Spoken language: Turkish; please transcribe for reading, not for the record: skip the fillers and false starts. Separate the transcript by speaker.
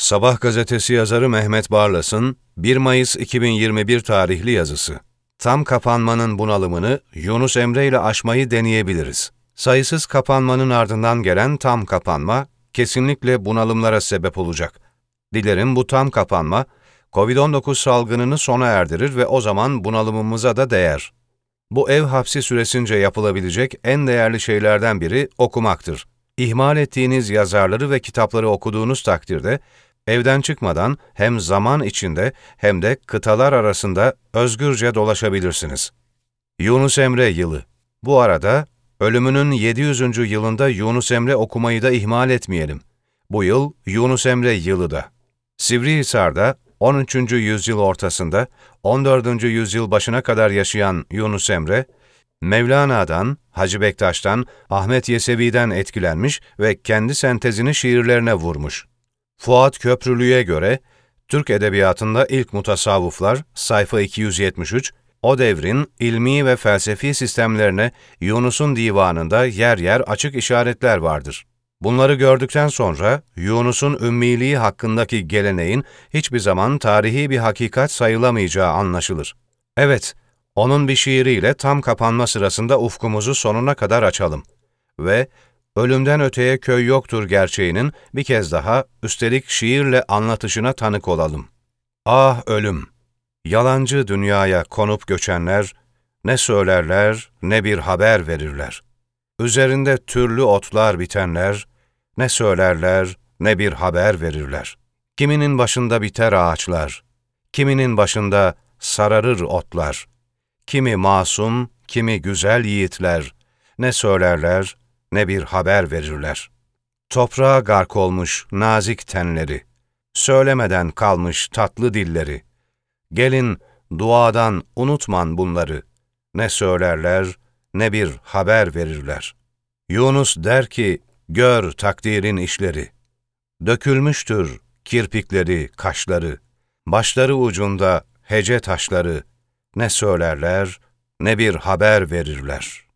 Speaker 1: Sabah gazetesi yazarı Mehmet Barlas'ın 1 Mayıs 2021 tarihli yazısı. Tam kapanmanın bunalımını Yunus Emre ile aşmayı deneyebiliriz. Sayısız kapanmanın ardından gelen tam kapanma kesinlikle bunalımlara sebep olacak. Dilerim bu tam kapanma, Covid-19 salgınını sona erdirir ve o zaman bunalımımıza da değer. Bu ev hapsi süresince yapılabilecek en değerli şeylerden biri okumaktır. İhmal ettiğiniz yazarları ve kitapları okuduğunuz takdirde, evden çıkmadan hem zaman içinde hem de kıtalar arasında özgürce dolaşabilirsiniz. Yunus Emre yılı. Bu arada, ölümünün 700. yılında Yunus Emre okumayı da ihmal etmeyelim. Bu yıl Yunus Emre yılı da. Sivrihisar'da 13. yüzyıl ortasında 14. yüzyıl başına kadar yaşayan Yunus Emre, Mevlana'dan, Hacı Bektaş'tan, Ahmet Yesevi'den etkilenmiş ve kendi sentezini şiirlerine vurmuş. Fuat Köprülü'ye göre, Türk edebiyatında ilk mutasavvıflar, sayfa 273, o devrin ilmi ve felsefi sistemlerine Yunus'un divanında yer yer açık işaretler vardır. Bunları gördükten sonra Yunus'un ümmiliği hakkındaki geleneğin hiçbir zaman tarihi bir hakikat sayılamayacağı anlaşılır. Evet, onun bir şiiriyle tam kapanma sırasında ufkumuzu sonuna kadar açalım ve ölümden öteye köy yoktur gerçeğinin bir kez daha üstelik şiirle anlatışına tanık olalım. Ah ölüm! Yalancı dünyaya konup göçenler, ne söylerler ne bir haber verirler. Üzerinde türlü otlar bitenler, ne söylerler ne bir haber verirler. Kiminin başında biter ağaçlar, kiminin başında sararır otlar. Kimi masum, kimi güzel yiğitler, ne söylerler ne bir haber verirler. Toprağa gark olmuş nazik tenleri, söylemeden kalmış tatlı dilleri. Gelin duadan unutman bunları, ne söylerler ne bir haber verirler. Yunus der ki, gör takdirin işleri. Dökülmüştür kirpikleri, kaşları, başları ucunda hece taşları, ne söylerler ne bir haber verirler.